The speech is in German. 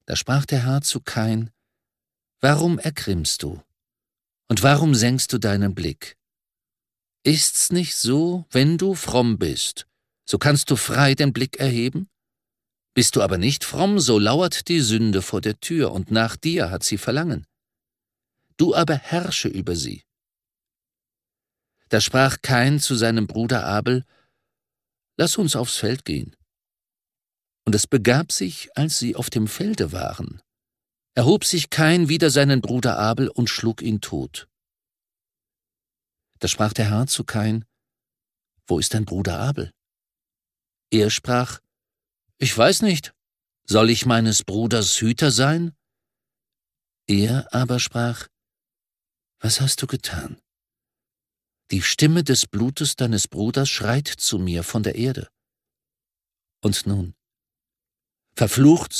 Da sprach der Herr zu Kain: Warum ergrimmst du? Und warum senkst du deinen Blick? Ist's nicht so, wenn du fromm bist, so kannst du frei den Blick erheben? Bist du aber nicht fromm, so lauert die Sünde vor der Tür, und nach dir hat sie Verlangen. Du aber herrsche über sie. Da sprach Kain zu seinem Bruder Abel: Lass uns aufs Feld gehen. Und es begab sich, als sie auf dem Felde waren, erhob sich Kain wider seinen Bruder Abel und schlug ihn tot. Da sprach der Herr zu Kain: Wo ist dein Bruder Abel? Er sprach: Ich weiß nicht. Soll ich meines Bruders Hüter sein? Er aber sprach: Was hast du getan? Die Stimme des Blutes deines Bruders schreit zu mir von der Erde. Und nun, verflucht